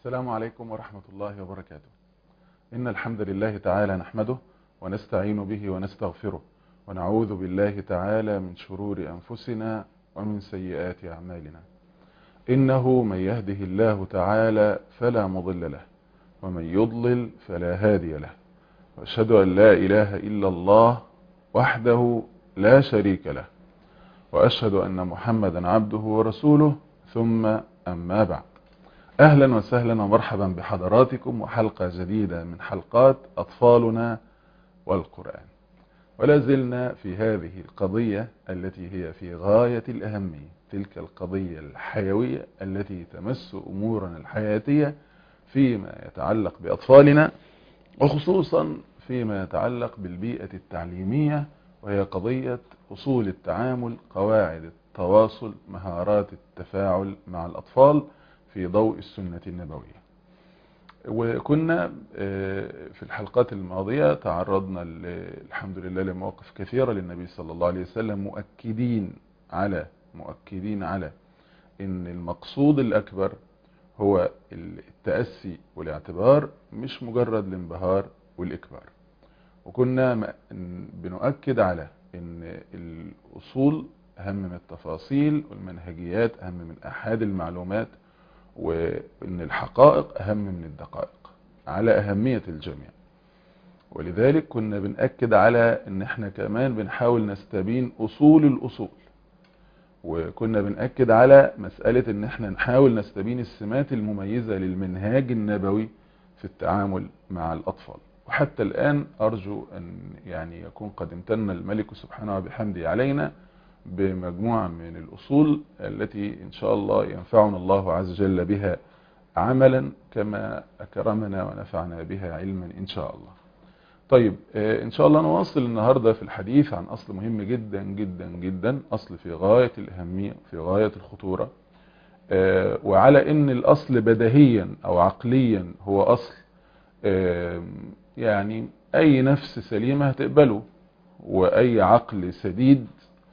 السلام عليكم ورحمة الله وبركاته. إن الحمد لله تعالى نحمده ونستعين به ونستغفره ونعوذ بالله تعالى من شرور أنفسنا ومن سيئات أعمالنا. إنه من يهده الله تعالى فلا مضل له ومن يضلل فلا هادي له، وأشهد أن لا إله إلا الله وحده لا شريك له، وأشهد أن محمدا عبده ورسوله، ثم أما بعد. أهلا وسهلا ومرحبا بحضراتكم وحلقة جديدة من حلقات أطفالنا والقرآن، ولا زلنا في هذه القضية التي هي في غاية الأهمية، تلك القضية الحيوية التي تمس أمورنا الحياتية فيما يتعلق بأطفالنا، وخصوصا فيما يتعلق بالبيئة التعليمية، وهي قضية أصول التعامل، قواعد التواصل، مهارات التفاعل مع الأطفال في ضوء السنة النبوية. وكنا في الحلقات الماضية تعرضنا الحمد لله لمواقف كثيرة للنبي صلى الله عليه وسلم، مؤكدين على ان المقصود الأكبر هو التأسي والاعتبار، مش مجرد الانبهار والإكبار. وكنا بنؤكد على ان الأصول أهم من التفاصيل، والمنهجيات أهم من أحد المعلومات، وان الحقائق اهم من الدقائق، على اهمية الجميع. ولذلك كنا بنأكد على ان احنا كمان بنحاول نستبين اصول الاصول، وكنا بنأكد على مسألة ان احنا نحاول نستبين السمات المميزة للمنهاج النبوي في التعامل مع الاطفال. وحتى الان ارجو ان يكون قد امتن الملك سبحانه وبحمده علينا بمجموعة من الأصول التي إن شاء الله ينفعنا الله عز وجل بها عملا، كما أكرمنا ونفعنا بها علما إن شاء الله. طيب، إن شاء الله نواصل النهاردة في الحديث عن أصل مهم جدا جدا جدا، أصل في غاية الأهمية، في غاية الخطورة، وعلى إن الأصل بديهيا أو عقليا هو أصل أي نفس سليمة هتقبله، وأي عقل سديد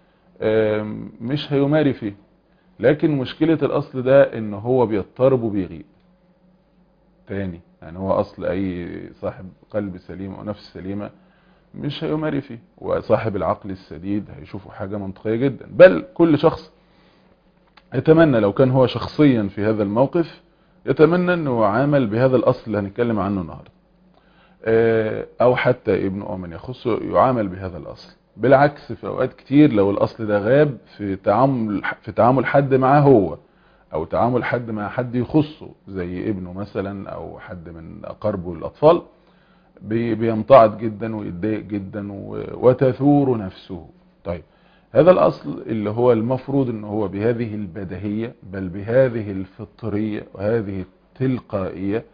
مش هيماري فيه. لكن مشكلة الأصل ده إن هو بيضطرب وبيغيب تاني. هو أصل أي صاحب قلب سليم أو نفس سليمة مش هيماري فيه، وصاحب العقل السديد هيشوفه حاجة منطقية جدا. بل كل شخص يتمنى لو كان هو شخصيا في هذا الموقف، يتمنى أنه يعامل بهذا الأصل اللي هنتكلم عنه النهاردة، أو حتى ابنه أو من يخصه يعامل بهذا الأصل. بالعكس، في اوقات كتير لو الاصل ده غاب في تعامل حد معاه هو، او تعامل حد مع حد يخصه زي ابنه مثلا او حد من اقاربه الاطفال، بيمتعض جدا ويتضايق جدا وتثور نفسه. طيب، هذا الاصل اللي هو المفروض ان هو بهذه البديهية، بل بهذه الفطرية وهذه التلقائية،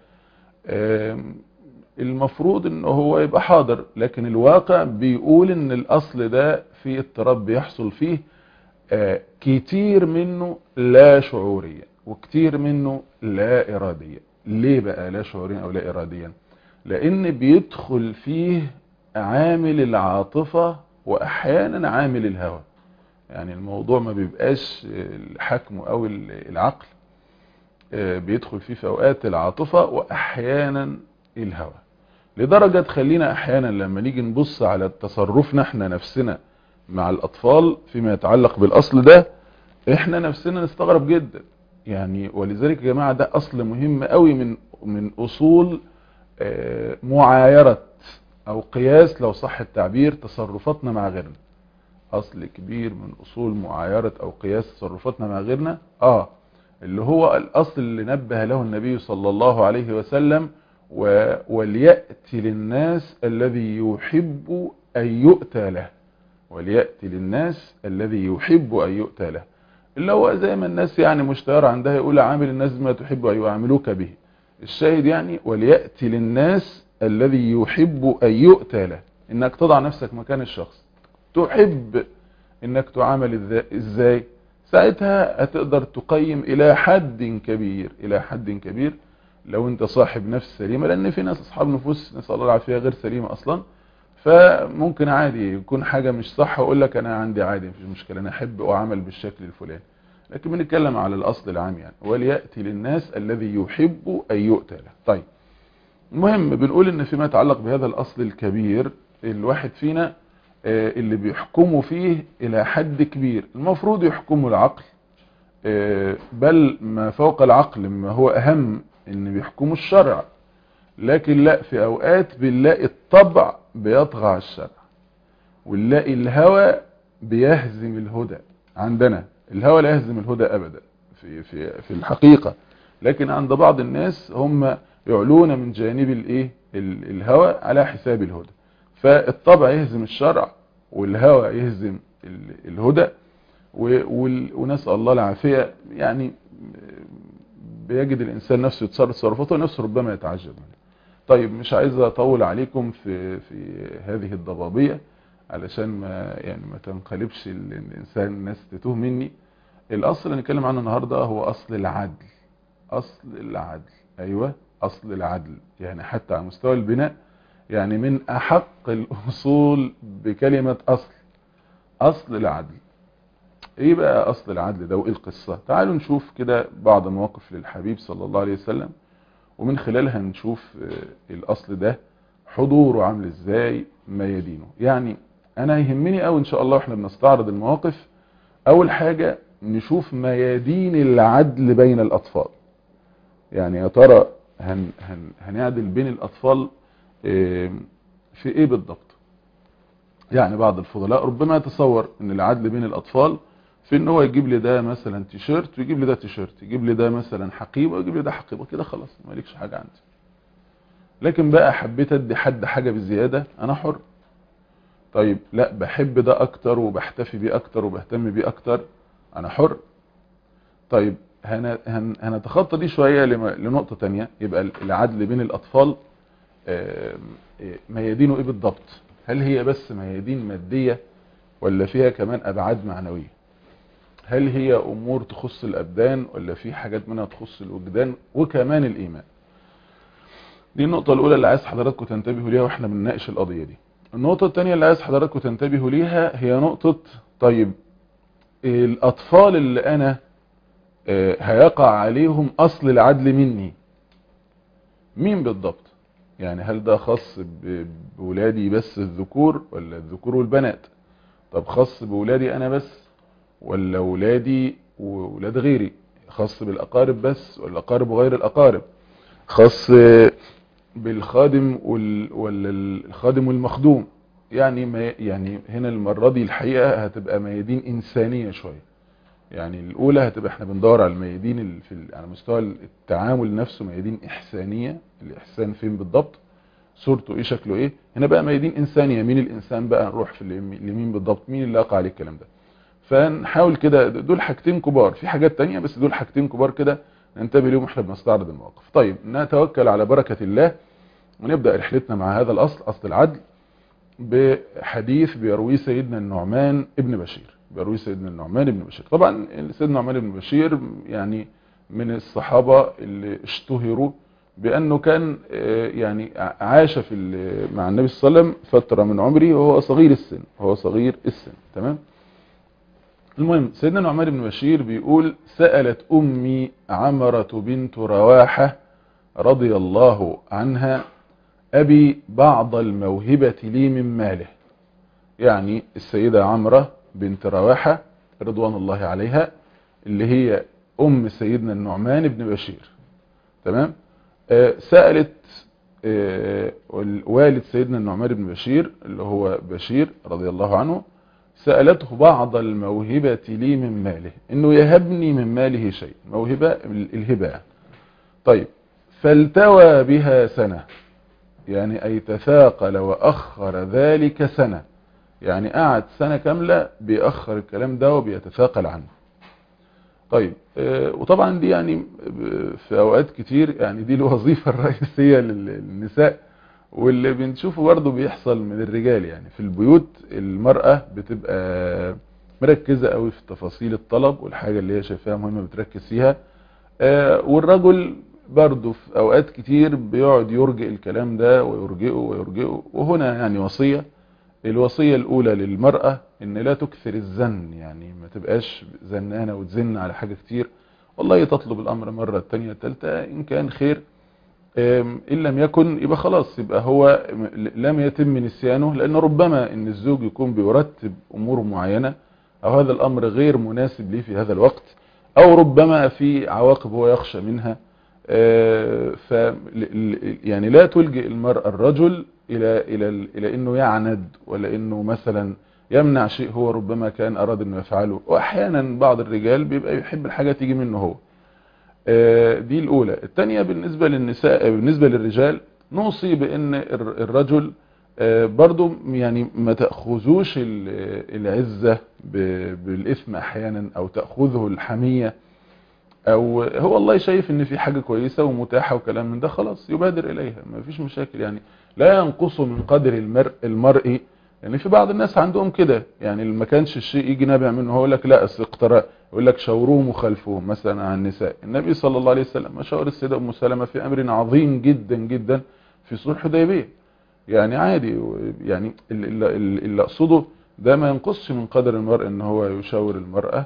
المفروض ان هو يبقى حاضر. لكن الواقع بيقول ان الاصل ده في اضطراب بيحصل فيه، كتير منه لا شعوريا وكتير منه لا اراديا. ليه بقى لا شعوريا او لا اراديا؟ لان بيدخل فيه عامل العاطفة واحيانا عامل الهوى. الموضوع ما بيبقاش حكمه او العقل، بيدخل فيه في اوقات العاطفة واحيانا الهوى، لدرجة تخلينا احيانا لما نيجي نبص على تصرفنا احنا نفسنا مع الاطفال فيما يتعلق بالاصل ده، احنا نفسنا نستغرب جدا. ولذلك يا جماعة ده اصل مهم قوي من اصول معايرة او قياس، لو صح التعبير، تصرفاتنا مع غيرنا. اصل كبير من اصول معايرة او قياس تصرفاتنا مع غيرنا، اللي هو الاصل اللي نبه له النبي صلى الله عليه وسلم: وليأتي للناس الذي يحب أن يؤتى له. وليأتي للناس الذي يحب أن يؤتى له، اللي هو زي ما الناس مشتهر عندها يقول: عامل الناس ما تحب أن يعاملوك به. الشاهد وليأتي للناس الذي يحب أن يؤتى له، انك تضع نفسك مكان الشخص، تحب انك تعامل ازاي. ساعتها هتقدر تقيم الى حد كبير لو انت صاحب نفس سليمة. لان في ناس اصحاب نفوس، نسأل الله العافية، غير سليمة اصلا، فممكن عادي يكون حاجة مش صح ويقول لك انا عندي عادي مفيش مشكلة، انا احب اعامل بالشكل الفلاني. لكن بنتكلم على الأصل العام يعني، وليأتي للناس الذي يحب أن يؤتى له. طيب المهم بنقول ان فيما يتعلق بهذا الأصل الكبير، الواحد فينا اللي بيحكمه فيه إلى حد كبير المفروض يحكمه العقل، بل ما فوق العقل ما هو أهم ان بيحكمه الشرع. لكن لا، في أوقات بنلاقي الطبع بيطغى على الشرع، ونلاقي الهوى بيهزم الهدى. عندنا الهوى لا يهزم الهدى أبدا في الحقيقة، لكن عند بعض الناس هم يعلون من جانب الهوى على حساب الهدى. فالطبع يهزم الشرع والهوى يهزم الهدى، ونسأل الله العافية. يعني بيجد الإنسان نفسه يتصرف تصرفاته ونفسه ربما يتعجب منه. طيب مش عايز أطول عليكم في هذه الضبابية علشان ما تنقلبش الإنسان الناس تتوه مني. الأصل اللي نتكلم عنه النهاردة هو أصل العدل. أصل العدل، أيوة أصل العدل، يعني حتى على مستوى البناء يعني من أحق الأصول بكلمة أصل العدل. إيه بقى أصل العدل ده وإيه القصة؟ تعالوا نشوف كده بعض مواقف للحبيب صلى الله عليه وسلم، ومن خلالها نشوف الأصل ده حضوره عامل إزاي، ميادينه. يعني أنا يهمني أو إن شاء الله إحنا بنستعرض المواقف، أول حاجة نشوف ميادين العدل بين الأطفال. يعني يا ترى هنعدل بين الأطفال في إيه بالضبط؟ يعني بعض الفضلاء ربما يتصور إن العدل بين الأطفال في إن هو يجيب لي ده مثلا تيشيرت ويجيب لي ده تيشيرت، يجيب لي ده مثلا حقيبة ويجيب لي ده حقيبة، كده خلاص مالكش حاجة عندي. لكن بقى حبيت ادي حد حاجة بزيادة، أنا حر. طيب لا، بحب ده أكتر وبحتفي بيه أكتر وبهتم بيه أكتر، أنا حر. طيب هنتخطى دي شوية لنقطة تانية. يبقى العدل بين الأطفال ميادينه إيه بالضبط؟ هل هي بس ميادين مادية ولا فيها كمان أبعاد معنوية؟ هل هي أمور تخص الأبدان ولا في حاجات منها تخص الوجدان وكمان الإيمان؟ دي النقطة الأولى اللي عايز حضراتكم تنتبهوا ليها واحنا بنناقش القضية دي. النقطة الثانية اللي عايز حضراتكم تنتبهوا ليها هي نقطة، طيب الأطفال اللي أنا هيقع عليهم أصل العدل مني مين بالضبط؟ يعني هل ده خاص بولادي بس الذكور ولا الذكور والبنات؟ طب خاص بولادي أنا بس ولا ولادي وولاد غيري؟ خاص بالأقارب بس ولا أقارب وغير الأقارب؟ خاص بالخادم ولا الخادم والمخدوم؟ يعني هنا المرة دي الحقيقة هتبقى ميادين إنسانية شوية. يعني الأولى هتبقى احنا بندور على الميادين على مستوى التعامل نفسه، ميادين إحسانية. الإحسان فين بالضبط؟ صورته إيه؟ شكله إيه؟ هنا بقى ميادين إنسانية. مين الإنسان بقى؟ نروح في لمين بالضبط؟ مين اللي أقع عليه الكلام ده؟ فنحاول كده، دول حاجتين كبار، في حاجات تانية بس دول حاجتين كبار كده ننتبه لهم احنا بنستعرض المواقف. طيب نتوكل على بركة الله ونبدأ رحلتنا مع هذا الأصل، أصل العدل، بحديث بيرويه سيدنا النعمان ابن بشير. طبعا سيدنا النعمان ابن بشير يعني من الصحابة اللي اشتهروا بأنه كان يعني عاش مع النبي صلى الله عليه وسلم فترة من عمره وهو صغير السن. تمام. المهم سيدنا النعمان بن بشير بيقول: سألت أمي عمرة بنت رواحة رضي الله عنها أبي بعض الموهبة لي من ماله. يعني السيدة عمرة بنت رواحة رضوان الله عليها اللي هي أم سيدنا النعمان بن بشير، تمام. سألت والد سيدنا النعمان بن بشير اللي هو بشير رضي الله عنه، سألته بعض الموهبة لي من ماله، انه يهبني من ماله شيء، موهبة الهبة. طيب فالتوى بها سنة، يعني اي تثاقل واخر ذلك سنة، يعني قعد سنة كاملة بيأخر الكلام ده وبيتثاقل عنه. طيب وطبعا دي يعني في اوقات كتير يعني دي الوظيفة الرئيسية للنساء، واللي بنشوفه برضه بيحصل من الرجال. يعني في البيوت المرأة بتبقى مركزة قوي في تفاصيل الطلب والحاجة اللي هي شايفاها مهمة بتركز فيها، والرجل برضه في اوقات كتير بيقعد يرجئ الكلام ده ويرجئه. وهنا يعني وصية الوصية الأولى للمرأة إن لا تكثر الزن، يعني ما تبقاش زنانة وتزن على حاجة كتير، والله تطلب الأمر مرة التانية التالتة، إن كان خير، إن لم يكن يبقى خلاص، يبقى هو لم يتم نسيانه، لأن ربما إن الزوج يكون بيرتب أمور معينة أو هذا الأمر غير مناسب ليه في هذا الوقت، أو ربما في عواقب هو يخشى منها. ف يعني لا تلجئ المرأة الرجل إلى إنه يعند، ولا إنه مثلا يمنع شيء هو ربما كان أراد إنه يفعله. وأحيانا بعض الرجال بيبقى يحب الحاجة تيجي منه هو. دي الأولى. الثانية بالنسبة للنساء، بالنسبة للرجال نوصي بأن الرجل برضو يعني ما تأخذوش العزة بالإثم أحيانا، أو تأخذه الحمية، أو هو والله شايف إن في حاجة كويسة ومتاحة وكلام من ده، خلاص يبادر إليها، ما فيش مشاكل. يعني لا ينقص من قدر المرء. يعني في بعض الناس عندهم كده، يعني ما كانش الشيء يجي نابع منه هو لك لا استقتراء، يقول لك شاوروهم وخالفوهم مثلا عن النساء. النبي صلى الله عليه وسلم ما شاور السيدة أم سلمة في أمر عظيم جدا جدا في صلح الحديبية، يعني عادي. يعني اللي أقصده ده ما ينقصش من قدر المرء ان هو يشاور المرأة،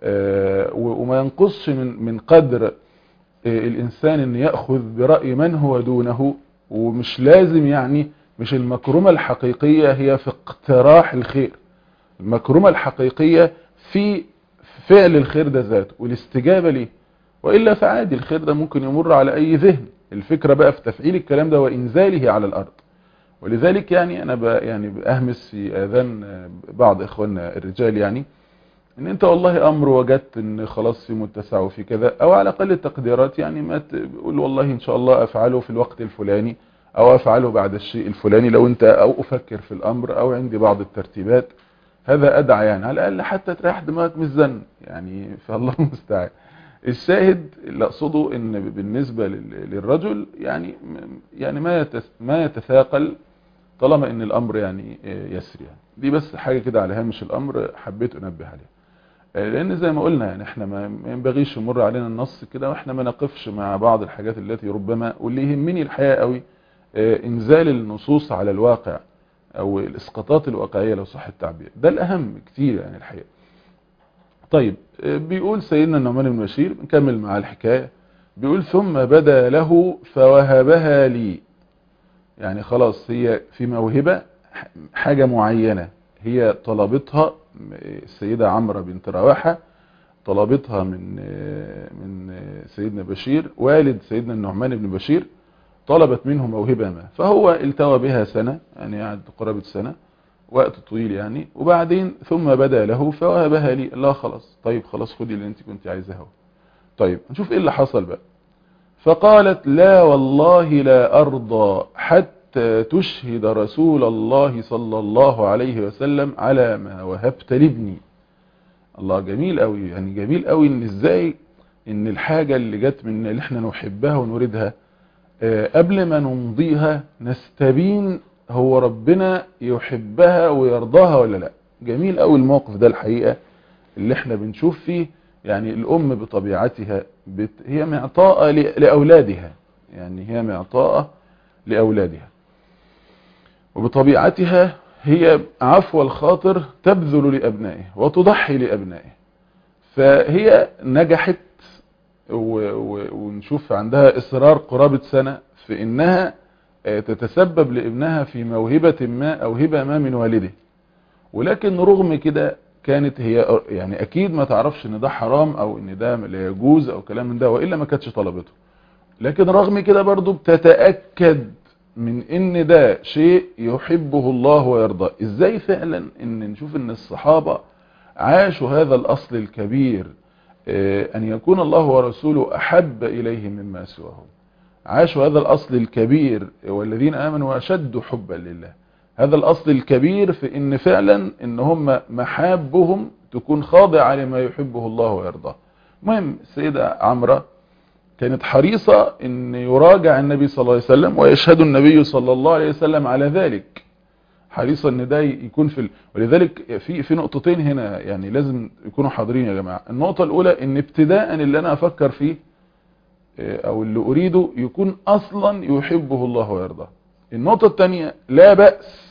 وما ينقصش من قدر الإنسان ان يأخذ برأي من هو دونه. ومش لازم، يعني مش المكرمة الحقيقية هي في اقتراح الخير، المكرمة الحقيقية في فعل الخير ده ذاته والاستجابة ليه، وإلا فعادي الخير ده ممكن يمر على أي ذهن. الفكرة بقى في تفعيل الكلام ده وإنزاله على الأرض. ولذلك يعني أنا يعني بأهمس في آذان بعض إخواننا الرجال، يعني ان انت والله امر وجدت ان خلاص في متسع وفي كذا، او على اقل التقديرات، يعني ما تقول والله ان شاء الله افعله في الوقت الفلاني، او افعله بعد الشيء الفلاني لو انت، او افكر في الامر، او عندي بعض الترتيبات. هذا ادعى، يعني على الاقل حتى تريح دماغك من الزن، يعني فالله المستعان. الشاهد اللي اقصده ان بالنسبة للرجل، يعني ما يتثاقل طالما ان الامر يعني يسري. يعني دي بس حاجة كده على هامش الامر حبيت انبه عليها، لان زي ما قلنا يعني احنا ما ينبغيش يمر علينا النص كده واحنا ما نقفش مع بعض الحاجات التي ربما، واللي يهمني الحقيقة قوي انزال النصوص على الواقع، او الاسقاطات الواقعية لو صح التعبير، ده الاهم كتير يعني الحقيقة. طيب بيقول سيدنا النعمان بن بشير، نكمل مع الحكاية. بيقول ثم بدا له فوهبها لي، يعني خلاص هي في موهبة، حاجة معينة هي طلبتها السيدة عمرو بنت رواحة، طلبتها من سيدنا بشير والد سيدنا النعمان بن بشير، طلبت منه موهبة ما، فهو التوى بها سنة، يعني قعد قرابة سنة، وقت طويل يعني. وبعدين ثم بدا له فوهبها لي، لا خلاص، طيب خلاص خدي اللي انت كنت عايزاه. طيب نشوف ايه اللي حصل بقى. فقالت لا والله لا أرضى حتى تشهد رسول الله صلى الله عليه وسلم على ما وهبت لابني. الله، جميل قوي، يعني جميل قوي ان ازاي ان الحاجة اللي جت من اللي احنا نحبها ونريدها، قبل ما نمضيها نستبين هو ربنا يحبها ويرضاها ولا لا. جميل قوي الموقف ده الحقيقة، اللي احنا بنشوف فيه يعني الأم بطبيعتها هي معطاءة لأولادها، يعني هي معطاءة لأولادها، وبطبيعتها هي عفو الخاطر تبذل لأبنائه وتضحي لأبنائه. فهي نجحت، ونشوف عندها إصرار قرابة سنة في إنها تتسبب لابنها في موهبة ما أو هبة ما من والده. ولكن رغم كده كانت هي يعني اكيد ما تعرفش ان ده حرام او ان ده لا يجوز او كلام من ده، والا ما كانتش طلبته. لكن رغم كده برضو بتتأكد من ان ده شيء يحبه الله ويرضاه. ازاي فعلا ان نشوف ان الصحابة عاشوا هذا الاصل الكبير، ان يكون الله ورسوله احب اليهم مما سواهم. عاشوا هذا الاصل الكبير، والذين امنوا اشد حبا لله. هذا الاصل الكبير في ان فعلا ان هم محابهم تكون خاضعة لما يحبه الله ويرضاه. المهم السيدة عمرو كانت حريصة ان يراجع النبي صلى الله عليه وسلم ويشهد النبي صلى الله عليه وسلم على ذلك، حريصة ان ده يكون ولذلك في نقطتين هنا يعني لازم يكونوا حاضرين يا جماعة. النقطة الاولى ان ابتداء اللي انا افكر فيه او اللي اريده يكون اصلا يحبه الله ويرضاه. النقطة الثانية لا بأس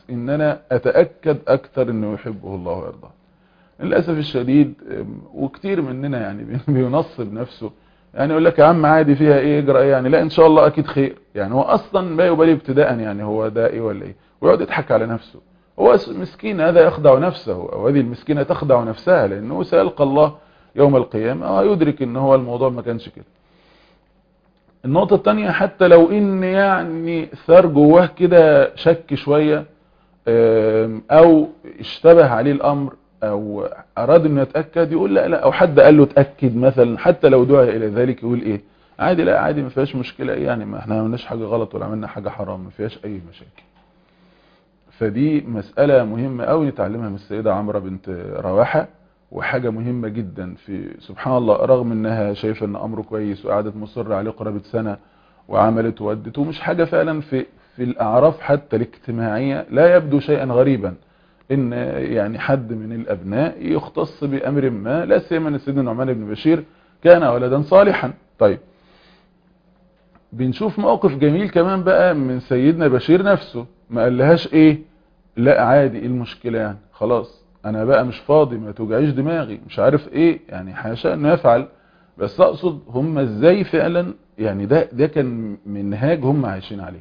بالعكس ان انا اتأكد اكتر انه يحبه الله ويرضاه. للأسف الشديد وكتير مننا يعني بينصب نفسه، يعني يقول لك يا عم عادي فيها ايه، اجرى ايه يعني، لا ان شاء الله اكيد خير، يعني هو اصلا ما يبالي ابتداء يعني هو ده ايه ولا ايه، ويقعد يضحك على نفسه. هو مسكين هذا يخدع نفسه، او هذه المسكينة تخدع نفسها، لانه سيلقى الله يوم القيامة ويدرك ان هو الموضوع ما كانش كده. النقطة التانية، حتى لو ان يعني ثار جواه كده شك شوية او اشتبه عليه الامر او اراد انه يتأكد، يقول لا لا، او حد قال له اتأكد مثلا، حتى لو دعي الى ذلك يقول ايه عادي، لا عادي ما فيهاش مشكلة ايه يعني، ما احنا ما عملناش حاجة غلط ولا عملنا حاجة حرام، ما فيهاش اي مشاكل. فدي مسألة مهمة قوي نتعلمها من السيدة عمرو بنت رواحة، وحاجة مهمة جدا. في سبحان الله، رغم انها شايفة ان امره كويس وقعدت مصرة عليه قرابة سنة وعملت وودت، ومش حاجة فعلا في الاعراف حتى الاجتماعية لا يبدو شيئا غريبا ان يعني حد من الابناء يختص بامر ما، لا سيما ان سيدنا نعمان بن بشير كان ولدا صالحا. طيب بنشوف موقف جميل كمان بقى من سيدنا بشير نفسه، ما قالهاش ايه لا عادي ايه المشكلة يعني، خلاص انا بقى مش فاضي، ما توجعيش دماغي، مش عارف ايه يعني، حاشا انه يفعل. بس اقصد هم ازاي فعلا يعني، ده كان منهاج هم عايشين عليه،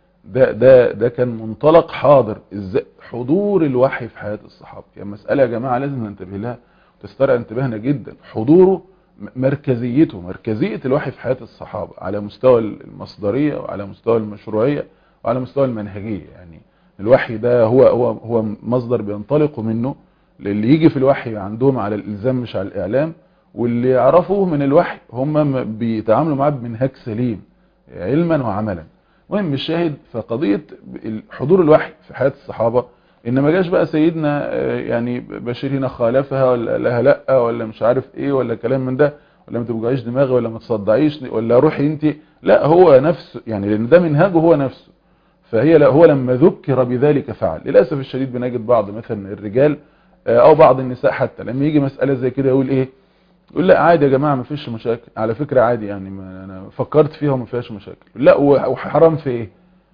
ده كان منطلق حاضر، ازاي حضور الوحي في حياة الصحابة. يعني مسألة يا جماعة لازم ننتبه لها وتسترعي انتباهنا جدا، حضوره، مركزية الوحي في حياة الصحابة على مستوى المصدرية وعلى مستوى المشروعية وعلى مستوى المنهجية. يعني الوحي ده هو مصدر بينطلقوا منه، اللي يجي في الوحي عندهم على الإلزام مش على الإعلام، واللي يعرفوه من الوحي هم بيتعاملوا معاه بمنهج سليم علما وعملا. مهم الشاهد، فقضية حضور الوحي في حياة الصحابة، ان ما جاش بقى سيدنا يعني بشير هنا خالفها ولا لها لا ولا مش عارف ايه ولا كلام من ده، ولا ما تبقاش دماغي ولا ما تصدعيش ولا روحي انت، لا هو نفسه يعني، لان ده منهجه هو نفسه. فهي لا، هو لما ذكر بذلك فعل. للاسف الشديد بنجد بعض مثلا الرجال او بعض النساء حتى لما يجي مسألة زي كده يقول ايه، يقول لا عادي يا جماعة ما فيش مشاكل، على فكرة عادي يعني، ما انا فكرت فيها وما فيهاش مشاكل، لا وحرام في ايه،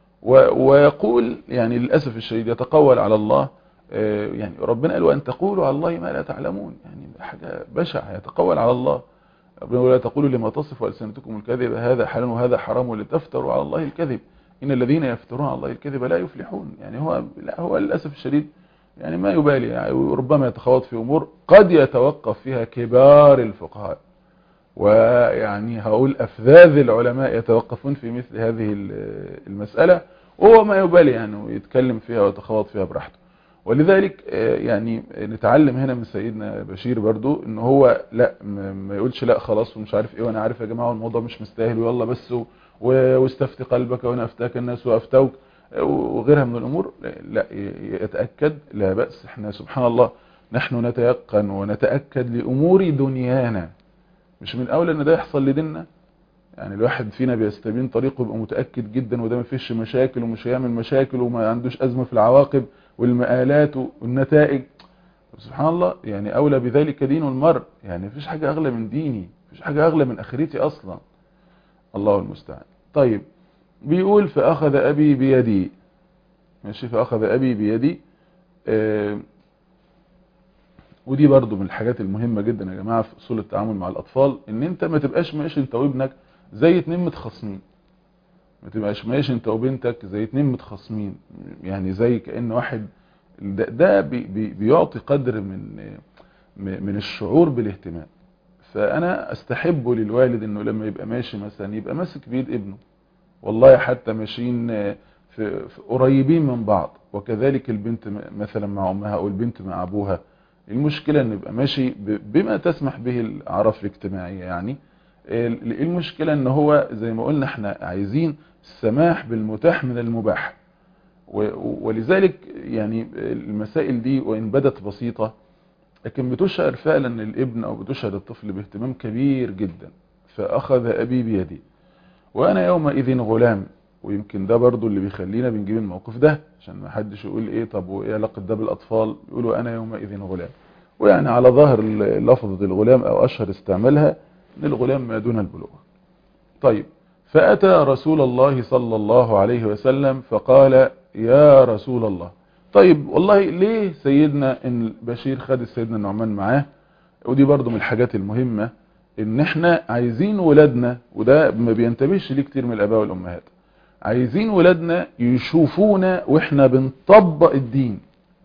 ويقول يعني للأسف الشديد يتقول على الله، يعني ربنا قال وأن تقولوا على الله ما لا تعلمون، يعني حاجة بشعة، يتقول على الله. ربنا ولا تقولوا لما تصف ألسنتكم الكذب هذا حلال وهذا حرام ولتفتروا على الله الكذب إن الذين يفترون على الله الكذب لا يفلحون. يعني هو للأسف الشديد يعني ما يبالي، يعني وربما يتخوض في أمور قد يتوقف فيها كبار الفقهاء، ويعني هقول أفذاذ العلماء يتوقفون في مثل هذه المسألة، وهو ما يبالي يعني ويتكلم فيها ويتخوض فيها براحته. ولذلك يعني نتعلم هنا من سيدنا بشير برضو ان هو لا ما يقولش لا خلاص ومش عارف ايه، وانا عارف يا جماعة الموضوع مش مستاهل ويلا بس واستفتي قلبك وانا افتاك الناس وافتوك وغيرها من الامور، لا يتأكد لا بأس. احنا سبحان الله نحن نتيقن ونتأكد لأمور دنيانا، مش من اولى ان ده يحصل لديننا. يعني الواحد فينا بيستبين طريقه يبقى متأكد جدا وده ما فيش مشاكل ومش هيعمل مشاكل وما عندوش أزمة في العواقب والمآلات والنتائج. سبحان الله، يعني أولى بذلك دين المرء، يعني مفيش حاجة أغلى من ديني، مفيش حاجة أغلى من آخرتي أصلا. الله المستعان. طيب بيقول فأخذ أبي بيدي، ماشي، فأخذ أبي بيدي. ودي برضو من الحاجات المهمة جدا يا جماعة في أصول التعامل مع الأطفال، إن أنت ما تبقاش ماشي أنت وابنك زي اتنين متخاصمين، ما تبقاش ماشي انت وبنتك زي اتنين متخاصمين، يعني زي كأن واحد ده بيعطي قدر من الشعور بالاهتمام. فانا استحب للوالد انه لما يبقى ماشي مثلا يبقى ماسك بيد ابنه، والله حتى ماشيين في قريبين من بعض، وكذلك البنت مثلا مع امها او البنت مع ابوها. المشكلة ان يبقى ماشي بما تسمح به الاعراف الاجتماعية. يعني المشكلة ان هو زي ما قلنا احنا عايزين السماح بالمتاح من المباح، ولذلك يعني المسائل دي وان بدت بسيطة لكن بتشعر فعلا الابن او بتشعر الطفل باهتمام كبير جدا. فاخذ ابي بيدي وانا يومئذ غلام، ويمكن ده برضو اللي بيخلينا بنجيب الموقف ده عشان ما حدش يقول ايه طب وايه علاقة ده بالاطفال، يقولوا انا يومئذ غلام. ويعني على ظاهر لفظة الغلام او اشهر استعمالها للغلام ما دون البلوغ. طيب فأتى رسول الله صلى الله عليه وسلم فقال يا رسول الله، طيب والله ليه سيدنا بشير خد سيدنا النعمان معاه؟ ودي برضو من الحاجات المهمة، ان احنا عايزين ولادنا، وده ما بينتبهش ليه كتير من الاباء والامهات، عايزين ولادنا يشوفونا واحنا بنطبق الدين.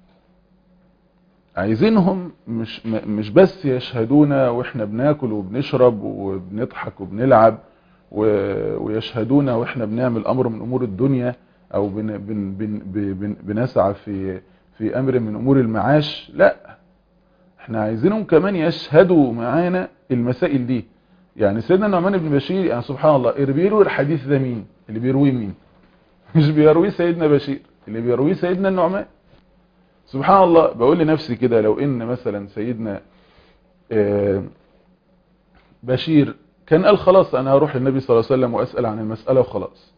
عايزينهم مش بس يشهدونا واحنا بناكل وبنشرب وبنضحك وبنلعب، ويشهدونا واحنا بنعمل امر من امور الدنيا، او بنسعى في امر من امور المعاش. لا، احنا عايزينهم كمان يشهدوا معانا المسائل دي. يعني سيدنا النعمان بن بشير، يعني سبحان الله، اللي بيروي الحديث ده مين؟ اللي بيروي مين؟ مش بيروي سيدنا بشير، اللي بيروي سيدنا النعمان. سبحان الله، بقول لنفسي كده، لو ان مثلا سيدنا بشير كان قال خلاص انا هروح للنبي صلى الله عليه وسلم واسأل عن المسألة وخلاص،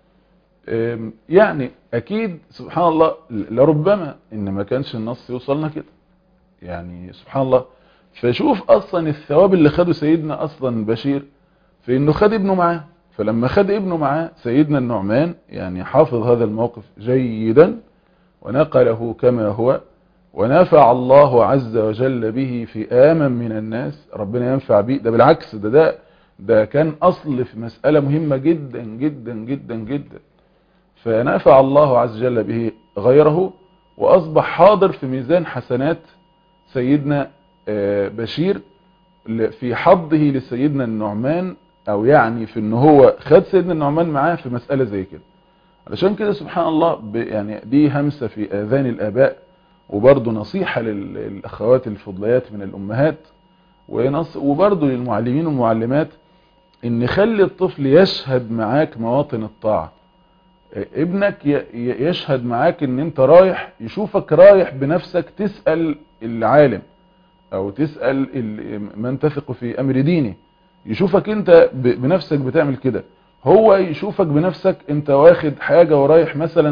يعني اكيد سبحان الله لربما ان ما كانش النص يوصلنا كده. يعني سبحان الله، فشوف اصلا الثواب اللي خده سيدنا اصلا بشير في انه خد ابنه معاه. فلما خد ابنه معاه سيدنا النعمان يعني حافظ هذا الموقف جيدا ونقله كما هو، ونفع الله عز وجل به فئاما من الناس. ربنا ينفع به، ده بالعكس، ده كان اصل في مسألة مهمة جدا جدا جدا جدا. فنفع الله عز وجل به غيره، واصبح حاضر في ميزان حسنات سيدنا بشير في حظه لسيدنا النعمان، او يعني في ان هو خد سيدنا النعمان معاه في مسألة زي كده. علشان كده سبحان الله، يعني دي همسة في اذان الاباء، وبرضه نصيحة للاخوات الفضليات من الامهات، وبرضه للمعلمين والمعلمات، ان خلي الطفل يشهد معاك مواطن الطاعة. ابنك يشهد معاك ان انت رايح، يشوفك رايح بنفسك تسأل العالم او تسأل من تثق في امر دينه، يشوفك انت بنفسك بتعمل كده. هو يشوفك بنفسك انت واخد حاجة ورايح مثلا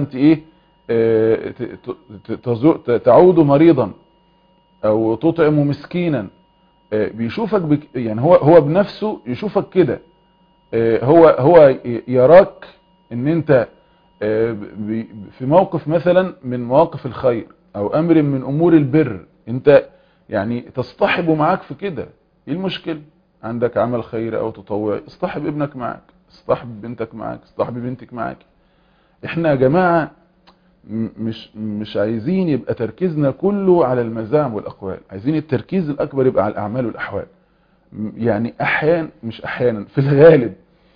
تعود مريضا او تطعم مسكينا، بيشوفك يعني هو بنفسه يشوفك كده. هو يراك ان انت في موقف مثلا من مواقف الخير او امر من امور البر، انت يعني تصطحب معاك في كده. ايه المشكلة؟ عندك عمل خير او تطوعي، اصطحب ابنك معاك، اصطحب بنتك معاك، اصطحب بنتك معاك. احنا يا جماعة مش عايزين يبقى تركيزنا كله على المزاعم والاقوال، عايزين التركيز الاكبر يبقى على الاعمال والاحوال. يعني مش احيانا، في الغالب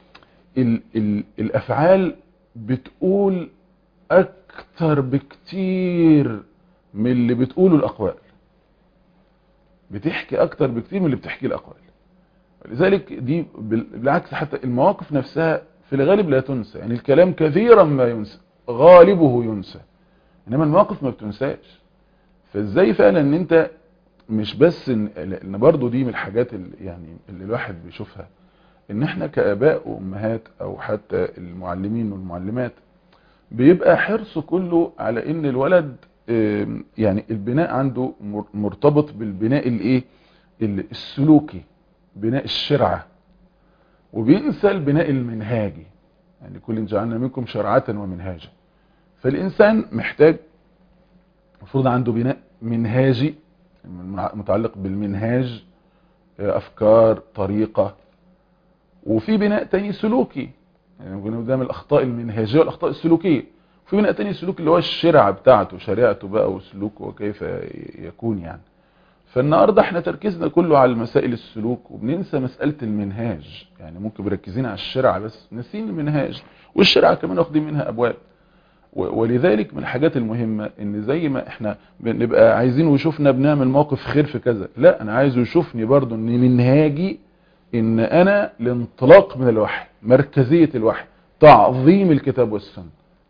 الافعال بتقول اكتر بكتير من اللي بتقوله الاقوال، بتحكي اكتر بكتير من اللي بتحكي الاقوال. لذلك دي بالعكس، حتى المواقف نفسها في الغالب لا تنسى. يعني الكلام كثيرا ما ينسى، غالبه ينسى، انما المواقف ما بتنساش. فازاي فعلا ان انت مش بس ان برضو دي من الحاجات اللي الواحد بيشوفها، ان احنا كآباء وامهات او حتى المعلمين والمعلمات بيبقى حرصه كله على ان الولد يعني البناء عنده مرتبط بالبناء السلوكي، بناء الشرعة، وبينسى البناء المنهاجي. يعني كل جعلنا منكم شرعة ومنهاجا. فالإنسان محتاج المفروض عنده بناء منهاجي متعلق بالمنهاج، أفكار، طريقة، وفي بناء تاني سلوكي، يعني قدام الأخطاء المنهاجية والأخطاء السلوكية. وفي بناء تاني سلوكي اللي هو الشرع بتاعته، شريعته بقى وسلوكه وكيف يكون يعني. فالنهاردة احنا تركيزنا كله على مسائل السلوك، وبننسى مسألة المنهاج. يعني ممكن مركزين على الشرع بس ناسين المنهاج، والشرع كمان واخدين منها أبواب. ولذلك من الحاجات المهمة ان زي ما احنا بنبقى عايزين يشوفنا بنعمل موقف خير في كذا، لا، انا عايزه يشوفني برضو ان منهاجي ان انا الانطلاق من الوحي، مركزية الوحي، تعظيم الكتاب والسنة.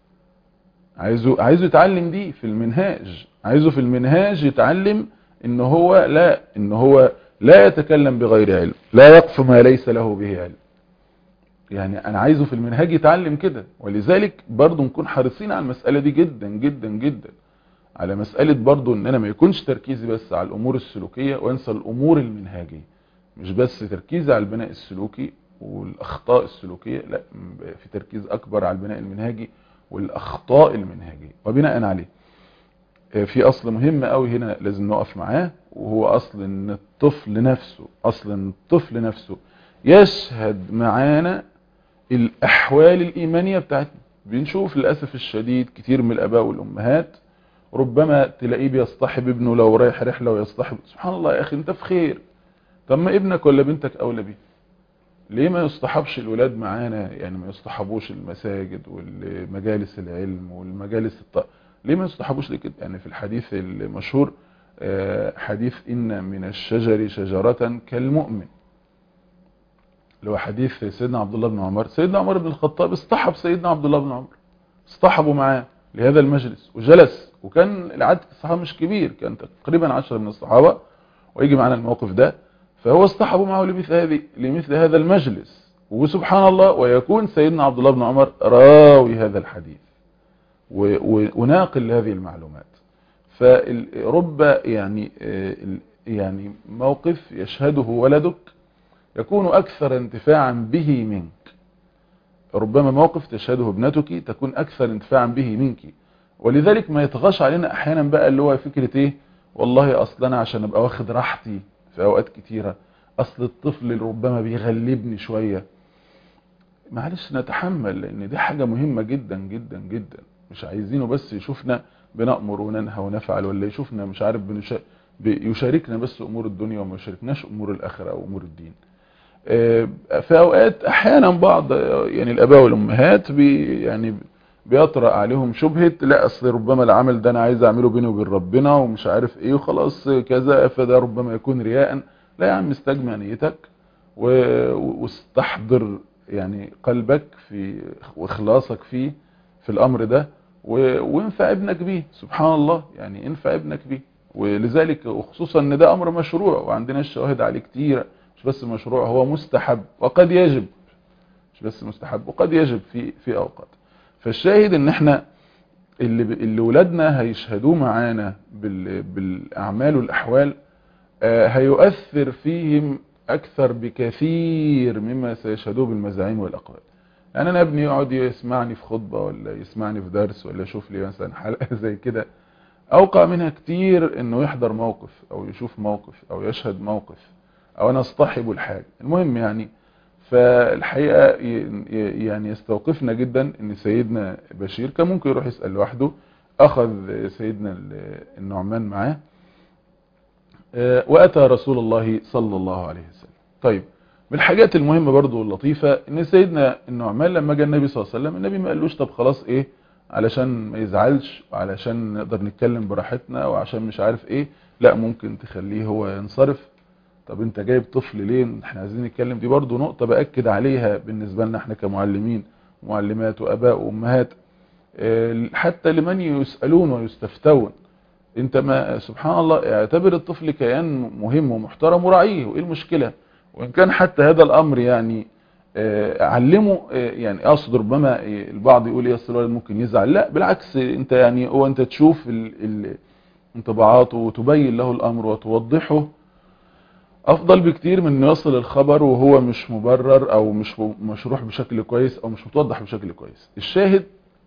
عايزه يتعلم دي في المنهاج، عايزه في المنهاج يتعلم ان هو لا يتكلم بغير علم، لا يقف ما ليس له به علم. يعني انا عايزه في المنهاج يتعلم كده. ولذلك برضو نكون حريصين على المسألة دي جدا جدا جدا، على مسألة برضو ان انا ما يكونش تركيزي بس على الامور السلوكية وانسى الامور المنهاجية. مش بس تركيزي على البناء السلوكي والاخطاء السلوكية، لا، في تركيز اكبر على البناء المنهاجي والاخطاء المنهاجية وبناء عليه. في اصل مهم قوي هنا لازم نقف معاه، وهو اصل ان الطفل نفسه يشهد معانا الاحوال الايمانية بتاعتنا. بنشوف للاسف الشديد كتير من الاباء والامهات ربما تلاقيه بيصطحب ابنه لو رايح رحلة ويصطحب. سبحان الله يا اخي، انت في خير، طب ما ابنك ولا بنتك اولى بيه. ليه ما يصطحبش الولاد معانا؟ يعني ما يصطحبوش المساجد والمجالس العلم والمجالس ليه ما يصطحبوش لكده؟ يعني في الحديث المشهور حديث إن من الشجر شجرة كالمؤمن، اللي هو حديث سيدنا عبد الله بن عمر. سيدنا عمر بن الخطاب اصطحب سيدنا عبد الله بن عمر، اصطحبوا معاه لهذا المجلس وجلس، وكان العدد الصحابة مش كبير، كان تقريبا 10 من الصحابة، ويجي معنا الموقف ده. فهو اصطحبوا معه لمثل هذا المجلس، وسبحان الله ويكون سيدنا عبد الله بن عمر راوي هذا الحديث وناقل هذه المعلومات. فرب يعني موقف يشهده ولدك يكون أكثر انتفاعا به منك، ربما موقف تشهده ابنتك تكون أكثر انتفاعا به منك. ولذلك ما يتغش علينا أحيانا بقى اللي هو فكرة إيه، والله أصلا عشان أبقى واخد راحتي في أوقات كتيرة، أصل الطفل اللي ربما بيغلبني شوية، معلش نتحمل، لأن دي حاجة مهمة جدا جدا جدا. مش عايزينه بس يشوفنا بنأمر وننهى ونفعل، ولا يشوفنا مش عارف يشاركنا بس أمور الدنيا وما يشاركناش أمور الآخرة أو أمور الدين. في أوقات أحيانا بعض يعني الآباء والأمهات يعني بيطرأ عليهم شبهة، لا أصل ربما العمل ده أنا عايز أعمله بيني وبين ربنا ومش عارف إيه وخلاص كذا، فده ربما يكون رياء. لا يا عم، استجمع نيتك واستحضر يعني قلبك في واخلاصك فيه في الأمر ده، وانفع ابنك بيه. سبحان الله، يعني انفع ابنك بيه. ولذلك وخصوصا ان ده امر مشروع، وعندنا الشواهد عليه كتيرة، مش بس مشروع، هو مستحب وقد يجب، مش بس مستحب وقد يجب في اوقات. فالشاهد ان احنا اللي ولادنا هيشهدوه معانا بالاعمال والاحوال هيؤثر فيهم اكثر بكثير مما سيشهدوه بالمزاعيم والاقوال. يعني انا ابني يقعد يسمعني في خطبة ولا يسمعني في درس ولا يشوف لي مثلا حلقة زي كده، اوقع منها كتير انه يحضر موقف او يشوف موقف او يشهد موقف او انا اصطحب الحاجة. المهم يعني، فالحقيقة يعني يستوقفنا جدا ان سيدنا بشير كان ممكن يروح يسأل لوحده، اخذ سيدنا النعمان معاه واتى رسول الله صلى الله عليه وسلم. طيب، من الحاجات المهمة برضو واللطيفة ان سيدنا النعمان لما جاء النبي صلى الله عليه وسلم، النبي ما قالوش طب خلاص ايه علشان ما يزعلش وعلشان نقدر نتكلم براحتنا وعشان مش عارف ايه، لا ممكن تخليه هو ينصرف. طب انت جايب طفل ليه؟ احنا عايزين نتكلم. دي برضو نقطة بأكد عليها بالنسبة لنا احنا كمعلمين معلمات واباء وامهات، حتى لمن يسألون ويستفتون. انت ما سبحان الله اعتبر الطفل كيان مهم ومحترم وراعيه، وايه المشكلة؟ وان كان حتى هذا الامر يعني علمه، يعني اقصد ربما البعض يقول ايه اصل الولد ممكن يزعل، لا بالعكس، انت يعني هو انت تشوف انطباعاته وتبين له الامر وتوضحه افضل بكتير من انه يصل الخبر وهو مش مبرر او مش مشروح بشكل كويس او مش متوضح بشكل كويس. الشاهد،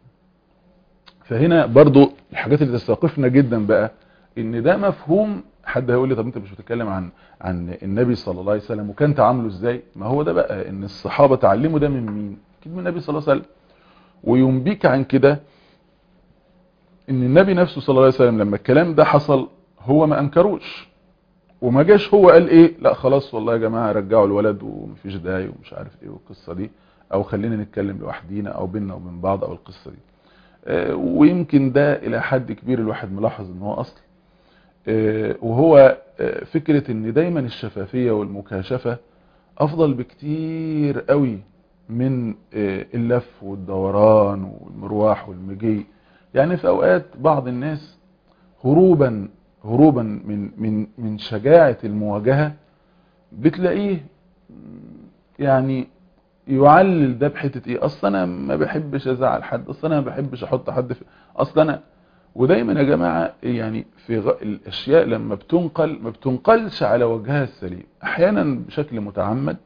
فهنا برضو الحاجات اللي تستوقفنا جدا بقى ان ده مفهوم. حد هيقول لي طب انت مش بتتكلم عن النبي صلى الله عليه وسلم وكان تعامله ازاي؟ ما هو ده بقى، ان الصحابة تعلموا ده من مين؟ اكيد من النبي صلى الله عليه وسلم. وينبيك عن كده ان النبي نفسه صلى الله عليه وسلم لما الكلام ده حصل هو ما انكروش، وما جاش هو قال ايه لا خلاص والله يا جماعة رجعوا الولد ومفيش داعي ومش عارف ايه والقصة دي، او خلينا نتكلم لوحدينا او بيننا وبين بعض او القصة دي. ويمكن ده الى حد كبير الواحد ملاحظ ان هو اصل، وهو فكرة ان دايما الشفافية والمكاشفة افضل بكتير قوي من اللف والدوران والمرواح والمجي. يعني في اوقات بعض الناس هروبا من شجاعة المواجهة بتلاقيه يعني يعلل ده بحتة ايه، اصلا انا ما بحبش ازعل حد، اصلا انا ما بحبش احط حد في اصلا انا. ودايما يا جماعة يعني في الاشياء لما بتنقل ما بتنقلش على وجهها السليم، احيانا بشكل متعمد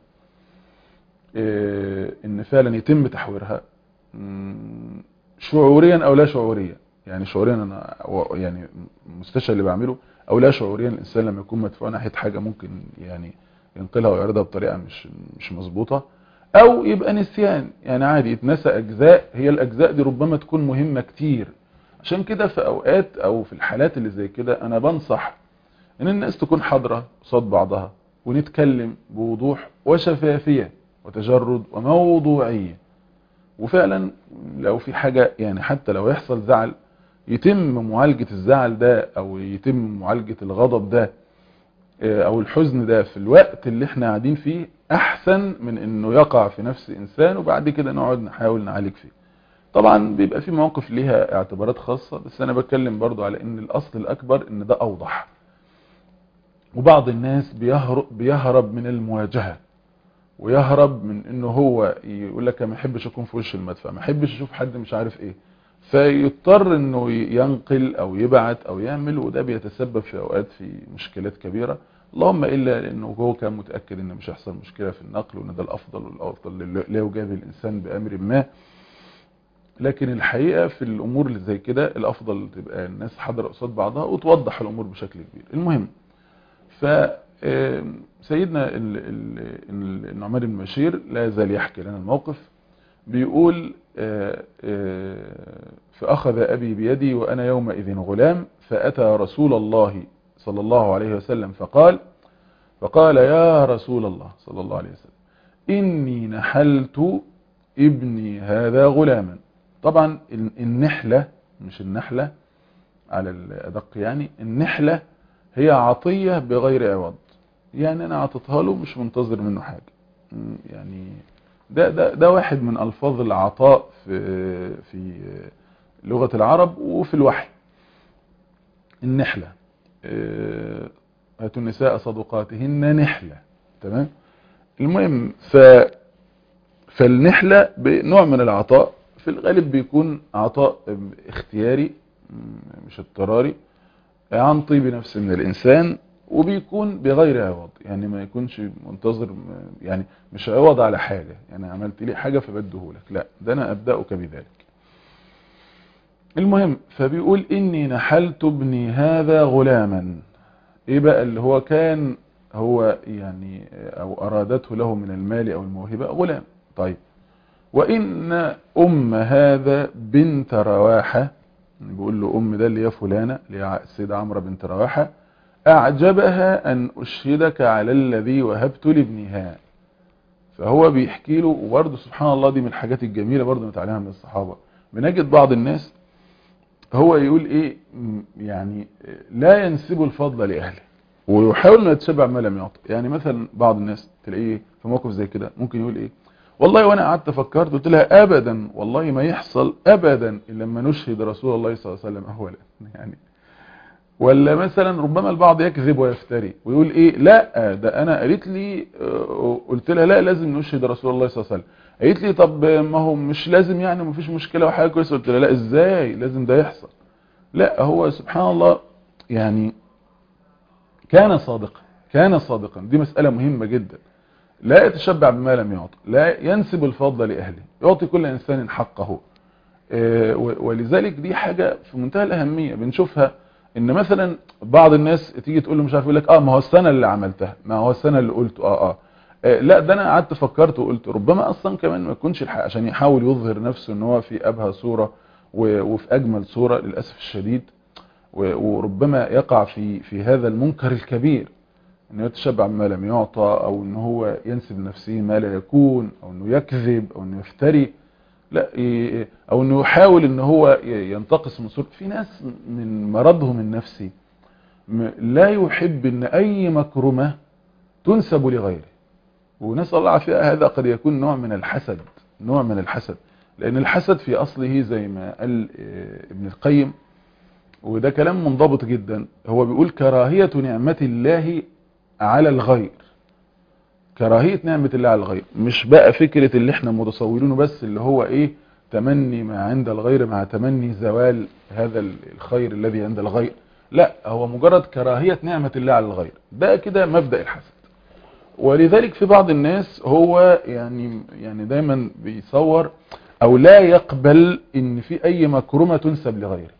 ان فعلا يتم تحويرها شعوريا او لا شعوريا. يعني شعوريا انا يعني المستشفى اللي بعمله، او لا شعوريا الانسان لما يكون مدفوع ناحيه حاجه ممكن يعني ينقلها ويعرضها بطريقه مش مظبوطه، او يبقى نسيان، يعني عادي يتنسى اجزاء، هي الاجزاء دي ربما تكون مهمه كتير. عشان كده في اوقات او في الحالات اللي زي كده انا بنصح ان الناس تكون حاضره قصاد بعضها ونتكلم بوضوح وشفافيه وتجرد وموضوعيه، وفعلا لو في حاجة يعني حتى لو يحصل زعل يتم معالجة الزعل ده او يتم معالجة الغضب ده او الحزن ده في الوقت اللي احنا قاعدين فيه، احسن من انه يقع في نفس انسان وبعد كده نقعد نحاول نعالج فيه. طبعا بيبقى في مواقف ليها اعتبارات خاصة، بس انا بتكلم برضو على ان الاصل الاكبر ان ده اوضح. وبعض الناس بيهرب من المواجهة، ويهرب من انه هو يقول لك ما احبش اكون في وش المدفع، ما احبش اشوف حد مش عارف ايه، فيضطر انه ينقل او يبعت او يعمل، وده بيتسبب في اوقات في مشكلات كبيرة. اللهم الا لانه هو كان متاكد ان مش هيحصل مشكله في النقل، وان ده الافضل، والافضل لا يجابه الانسان بامر ما. لكن الحقيقه في الامور اللي زي كده الافضل تبقى الناس حاضره قصاد بعضها وتوضح الامور بشكل كبير. المهم، ف سيدنا النعمان بن بشير لا يزال يحكي لنا الموقف، بيقول فأخذ أبي بيدي وأنا يومئذ غلام، فأتى رسول الله صلى الله عليه وسلم فقال يا رسول الله صلى الله عليه وسلم إني نحلت ابني هذا غلاما. طبعا النحلة مش النحلة على الأدق، يعني النحلة هي عطية بغير عوض، يعني انا عطيتها له مش منتظر منه حاجة. يعني ده واحد من الفاظ العطاء في لغة العرب وفي الوحي. النحلة هاتوا النساء صدقاتهن نحلة، تمام. المهم فالنحلة بنوع من العطاء، في الغالب بيكون عطاء اختياري مش اضطراري، عن طيب نفس من الإنسان، وبيكون بغير عوض، يعني ما يكونش منتظر، يعني مش عوض على حاجة، يعني عملت لي حاجة فبدهولك، لا ده أنا أبدأك بذلك. المهم، فبيقول إني نحلت ابني هذا غلاما. إيه بقى اللي هو كان هو يعني أو أرادته له من المال أو الموهبة؟ غلام. طيب، وإن أم هذا بنت رواحة، بيقول له أم ده اللي هي فلانة اللي هي السيدة عمرو بنت رواحة، أعجبها أن أشهدك على الذي وهبت لابنها. فهو بيحكي له، وبرضه سبحان الله دي من الحاجات الجميلة برضه متعلمها من الصحابة. بنجد بعض الناس هو يقول إيه، يعني لا ينسب الفضل لأهله ويحاول أن يتشبع ما لم يعطي. يعني مثلا بعض الناس تلاقيه في موقف زي كده ممكن يقول إيه، والله وانا قعدت فكرت قلت لها ابدا والله ما يحصل ابدا الا لما نشهد رسول الله صلى الله عليه وسلم اولا. يعني ولا مثلا ربما البعض يكذب ويفتري ويقول ايه، لا ده انا قالت لي، قلت لها لا لازم نشهد رسول الله صلى الله عليه وسلم، قالت لي طب ما هو مش لازم يعني ما فيش مشكله وحاجه كويسه، قلت لها لا ازاي لازم ده يحصل. لا هو سبحان الله يعني كان صادقا، كان صادقا، دي مساله مهمه جدا. لا يتشبع بما لم يعطي، لا ينسب الفضل لأهله، يعطي كل إنسان حقه. ولذلك دي حاجة في منتهى الأهمية بنشوفها، إن مثلا بعض الناس تيجي تقول له مش عارف، يقول لك ما هو السنة اللي عملتها، ما هو السنة اللي قلت لا ده أنا قعدت فكرت وقلت. ربما أصلا كمان ما يكونش الحق، عشان يحاول يظهر نفسه إن هو في أبهى صورة وفي أجمل صورة للأسف الشديد، وربما يقع في هذا المنكر الكبير، انه يتشبع بما لم يعطى، او ان هو ينسب نفسه ما لا يكون، او انه يكذب، او انه يفتري، لا او انه يحاول ان هو ينتقص من صورته. في ناس من مرضهم النفسي لا يحب ان اي مكرمة تنسب لغيره، ونسأل الله العافية. هذا قد يكون نوع من الحسد، نوع من الحسد، لان الحسد في اصله زي ما قال ابن القيم، وده كلام منضبط جدا، هو بيقول كراهية نعمة الله على الغير، كراهية نعمة الله على الغير، مش بقى فكرة اللي احنا متصورينه بس اللي هو ايه، تمني ما عند الغير مع تمني زوال هذا الخير الذي عند الغير، لا هو مجرد كراهية نعمة الله على الغير، ده كده مبدأ الحسد. ولذلك في بعض الناس هو يعني دايما بيصور او لا يقبل ان في اي مكرمة تنسب لغيره،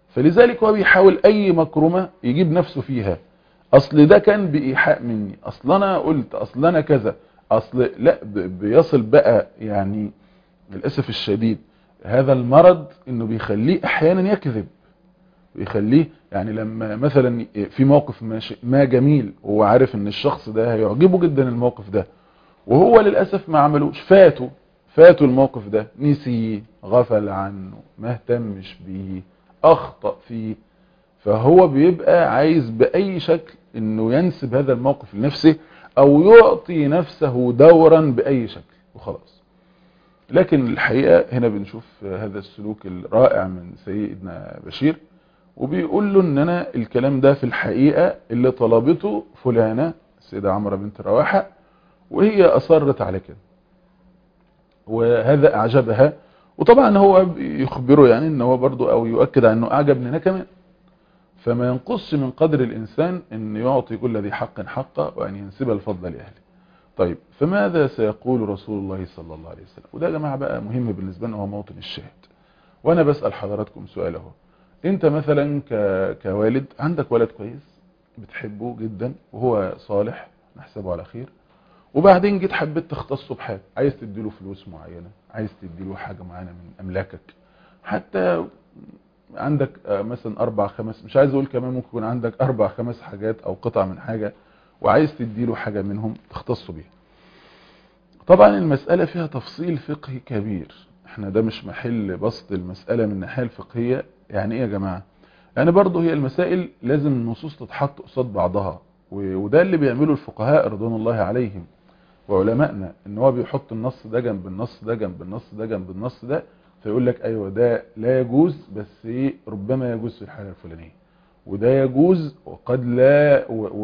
فلذلك هو بيحاول اي مكرمة يجيب نفسه فيها. اصل ده كان بإيحاء مني، اصل انا قلت، اصل انا كذا، اصل لا، بيصل بقى يعني للأسف الشديد هذا المرض انه بيخليه احيانا يكذب، بيخليه يعني لما مثلا في موقف ما جميل وهو عارف ان الشخص ده هيعجبه جدا الموقف ده، وهو للأسف ما عملوش، فاتوا الموقف ده، نسي، غفل عنه، ما اهتمش بيه، اخطأ فيه، فهو بيبقى عايز بأي شكل انه ينسب هذا الموقف لنفسه او يعطي نفسه دورا بأي شكل وخلاص. لكن الحقيقة هنا بنشوف هذا السلوك الرائع من سيدنا بشير، وبيقول له ان انا الكلام ده في الحقيقة اللي طلبته فلانة السيدة عمرو بنت رواحة، وهي اصرت على كده، وهذا اعجبها. وطبعا هو يخبره يعني ان هو برضو او يؤكد على انه اعجب منها كمان. فما ينقص من قدر الانسان ان يعطي كل ذي حق حقه وان ينسب الفضل لاهله. طيب فماذا سيقول رسول الله صلى الله عليه وسلم؟ وده يا جماعة بقى مهم بالنسبة لنا، هو موطن الشاهد. وانا بسأل حضراتكم سؤال اهو، انت مثلا كوالد عندك ولد كويس بتحبه جدا وهو صالح نحسبه على خير، وبعدين جيت حبيت تختصه بحاجة، عايز تديله فلوس معينة، عايز تديله حاجة معينة من املاكك، حتى عندك مثلا 4-5، مش عايز اقول كمان ممكن يكون عندك 4-5 حاجات او قطع من حاجة، وعايز تديله حاجة منهم تختصه بيها. طبعا المسألة فيها تفصيل فقهي كبير، احنا ده مش محل بسط المسألة من الناحية الفقهية. يعني ايه يا جماعة؟ يعني برضه هي المسائل لازم النصوص تتحط قصاد بعضها، وده اللي بيعمله الفقهاء رضوان الله عليهم وعلمائنا، ان هو بيحط النص ده جنب النص ده جنب النص ده جنب النص ده، فيقول لك ايوه ده لا يجوز، بس ايه ربما يجوز في الحالة الفلانية، وده يجوز وقد لا،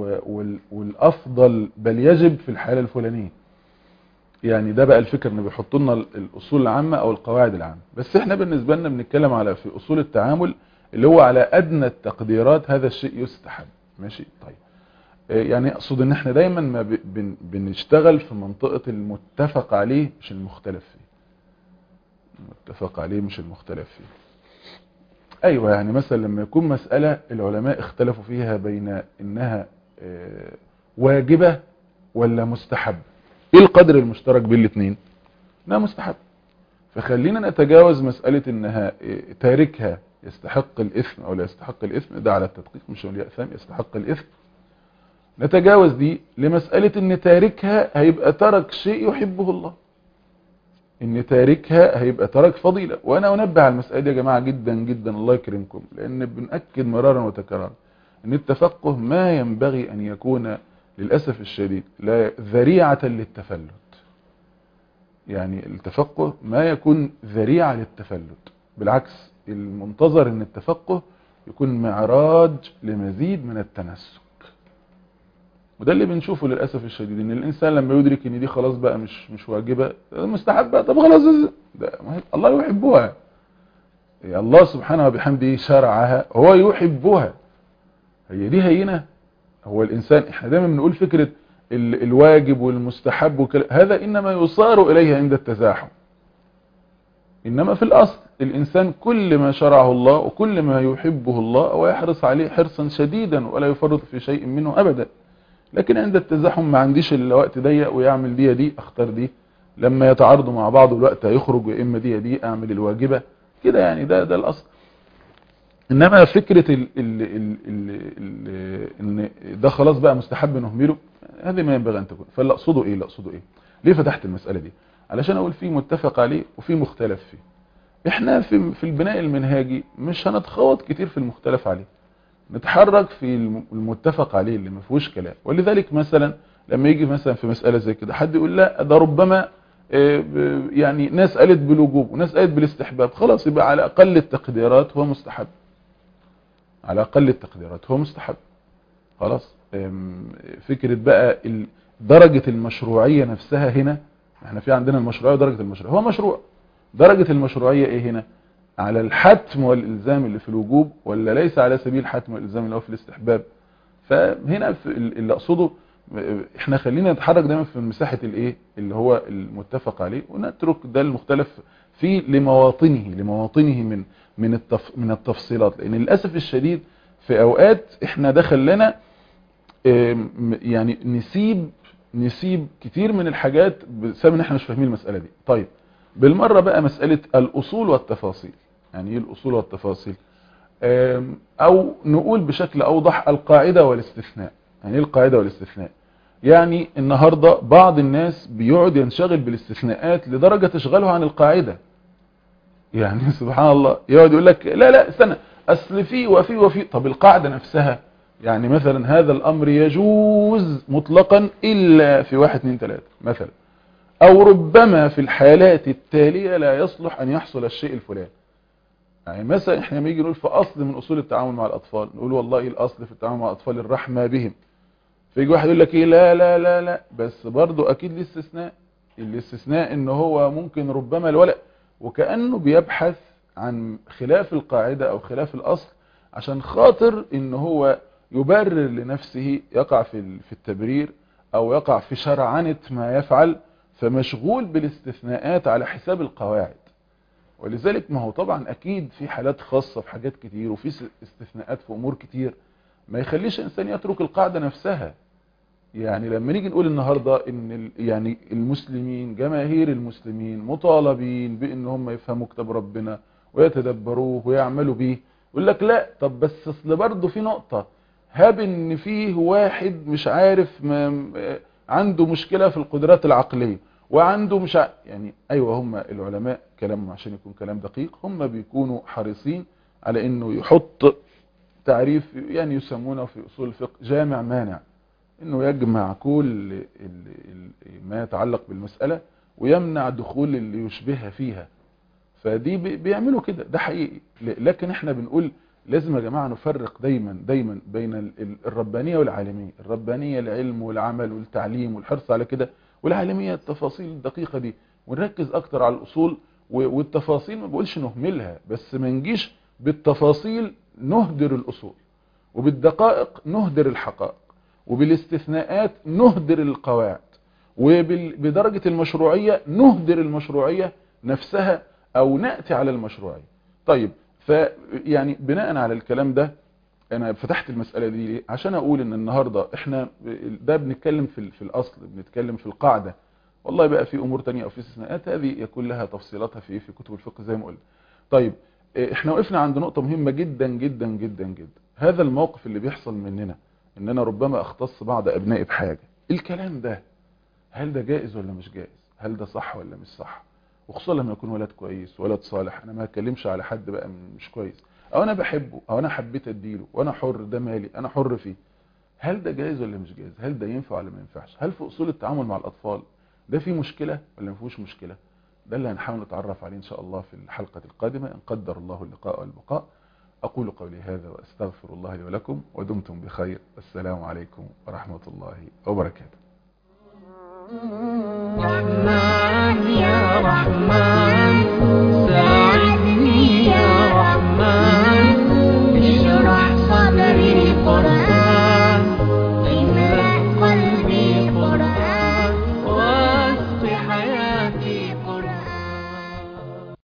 والافضل بل يجب في الحالة الفلانية. يعني ده بقى الفكر ان بيحطوا لنا الاصول العامه او القواعد العامه، بس احنا بالنسبه لنا بنتكلم على في اصول التعامل اللي هو على ادنى التقديرات هذا الشيء يستحب. ماشي طيب. يعني اقصد ان احنا دايما ما بنشتغل في منطقه المتفق عليه مش المختلف فيه، المتفق عليه مش المختلف فيه. ايوه يعني مثلا لما يكون مساله العلماء اختلفوا فيها بين انها واجبه ولا مستحب، ايه القدر المشترك بين الاثنين؟ انها مستحب. فخلينا نتجاوز مسألة انها تاركها يستحق الاثم او لا يستحق الاثم، ده على التدقيق مش هنقول يأثم، يستحق الاثم. نتجاوز دي لمسألة ان تاركها هيبقى ترك شيء يحبه الله، ان تاركها هيبقى ترك فضيلة. وانا انبه على المسألة دي يا جماعة جدا جدا، الله يكرمكم، لان بنأكد مرارا وتكرارا ان التفقه ما ينبغي ان يكون للأسف الشديد لا ذريعة للتفلت. يعني التفقه ما يكون ذريعة للتفلت، بالعكس المنتظر ان التفقه يكون معراج لمزيد من التنسك. وده اللي بنشوفه للأسف الشديد، ان الانسان لما يدرك ان دي خلاص بقى مش واجبة، مستحبة، طب خلاص ده الله يحبها، الله سبحانه وبحمده شرعها، هو يحبها، هي دي هينة. هو الانسان احنا دايما بنقول فكرة الواجب والمستحب هذا انما يصار اليه عند التزاحم، انما في الاصل الانسان كل ما شرعه الله وكل ما يحبه الله ويحرص عليه حرصا شديدا ولا يفرط في شيء منه ابدا. لكن عند التزاحم ما عنديش الا وقت ضيق ويعمل دي اختار دي، لما يتعارضوا مع بعض الوقت هيخرج، يا اما دي اعمل الواجبة كده، يعني ده الاصل. انما فكرة ان ده خلاص بقى مستحب نهمله، هذه ما ينبغي ان تكون. فاللي اقصده ايه، ليه فتحت المسألة دي؟ علشان اقول فيه متفق عليه وفيه مختلف فيه. احنا في البناء المنهاجي مش هنتخوض كتير في المختلف عليه، نتحرك في المتفق عليه اللي ما فيهوش كلام. ولذلك مثلا لما يجي مثلا في مسألة زي كده حد يقول لا ده ربما يعني ناس قالت بالوجوب وناس قالت بالاستحباب، خلاص يبقى على اقل التقديرات هو مستحب، على اقل التقديرات هو مستحب خلاص. فكرة بقى درجة المشروعية نفسها هنا، احنا في عندنا المشروعية ودرجة المشروعية، هو مشروع، درجة المشروعية ايه هنا؟ على الحتم والالزام اللي في الوجوب ولا ليس على سبيل الحتم والالزام اللي هو في الاستحباب؟ فهنا في اللي اقصده احنا خلينا نتحرك دايما في مساحة الايه اللي هو المتفق عليه، ونترك ده المختلف فيه لمواطنه من التفصيلات، لان للاسف الشديد في اوقات احنا دخل لنا يعني نسيب كتير من الحاجات بسبب ان احنا مش فاهمين المسألة دي. طيب بالمرة بقى مسألة الاصول والتفاصيل. يعني ايه الاصول والتفاصيل؟ او نقول بشكل اوضح القاعدة والاستثناء. يعني ايه القاعدة والاستثناء؟ يعني النهاردة بعض الناس بيقعد ينشغل بالاستثناءات لدرجة تشغله عن القاعدة. يعني سبحان الله، يقعد يقول لك لا استنى، اصل في وفي طب القاعدة نفسها، يعني مثلا هذا الامر يجوز مطلقا الا في 1 2 3 مثلا، او ربما في الحالات التالية لا يصلح ان يحصل الشيء الفلاني. يعني مثلا احنا لما يجي نقول في اصل من اصول التعامل مع الاطفال، نقول والله الاصل في التعامل مع الاطفال الرحمة بهم، فيجي واحد يقول لك ايه لا بس برضو اكيد ليه استثناء. الاستثناء ان هو ممكن ربما الولد، وكأنه بيبحث عن خلاف القاعدة او خلاف الاصل عشان خاطر ان هو يبرر لنفسه، يقع في التبرير او يقع في شرعنة ما يفعل، فمشغول بالاستثناءات على حساب القواعد. ولذلك ما هو طبعا اكيد في حالات خاصة في حاجات كتير، وفي استثناءات في امور كتير ما يخليش انسان يترك القاعدة نفسها. يعني لما نيجي نقول النهاردة ان يعني المسلمين، جماهير المسلمين مطالبين بان هم يفهموا كتاب ربنا ويتدبروه ويعملوا بيه، يقول لك لا طب بس اصل برضه في نقطة، هاب ان فيه واحد مش عارف عنده مشكلة في القدرات العقلية وعنده مش يعني ايوه، هم العلماء كلامهم عشان يكون كلام دقيق هم بيكونوا حريصين على انه يحط تعريف يعني يسمونه في اصول الفقه جامع مانع، انه يجمع كل ما يتعلق بالمسألة ويمنع دخول اللي يشبهها فيها. فدي بيعملوا كده، ده حقيقي. لكن احنا بنقول لازم يا جماعة نفرق دايما بين الربانية والعالمية. الربانية العلم والعمل والتعليم والحرص على كده، والعالمية التفاصيل الدقيقة دي، ونركز اكتر على الاصول والتفاصيل. ما بقولش نهملها، بس ما نجيش بالتفاصيل نهدر الاصول، وبالدقائق نهدر الحقائق، وبالاستثناءات نهدر القواعد، وبدرجة المشروعية نهدر المشروعية نفسها او نأتي على المشروعية. طيب يعني بناء على الكلام ده انا فتحت المسألة دي ليه؟ عشان اقول ان النهاردة احنا ده بنتكلم في الاصل، بنتكلم في القاعدة. والله بقى في امور تانية او في استثناءات هذه يكون لها تفصيلاتها في كتب الفقه زي ما قلت. طيب احنا وقفنا عند نقطة مهمة جدا جدا جدا جدا. هذا الموقف اللي بيحصل مننا اننا ربما اختص بعض ابنائي بحاجة، الكلام ده هل ده جائز ولا مش جائز؟ هل ده صح ولا مش صح؟ وخصوصا لما يكون ولد كويس، ولد صالح، انا ما اتكلمش على حد بقى مش كويس، او انا بحبه، او انا حبيت اديله وانا حر، ده مالي انا حر فيه. هل ده جائز ولا مش جائز؟ هل ده ينفع ولا ما ينفعش؟ هل في اصول التعامل مع الاطفال ده فيه مشكلة ولا ما فيهوش مشكلة؟ ده اللي هنحاول نتعرف عليه ان شاء الله في الحلقة القادمة ان قدر الله اللقاء والبقاء. اقول قولي هذا واستغفر الله لي ولكم، ودمتم بخير. السلام عليكم ورحمة الله وبركاته. رحمن يا رحمن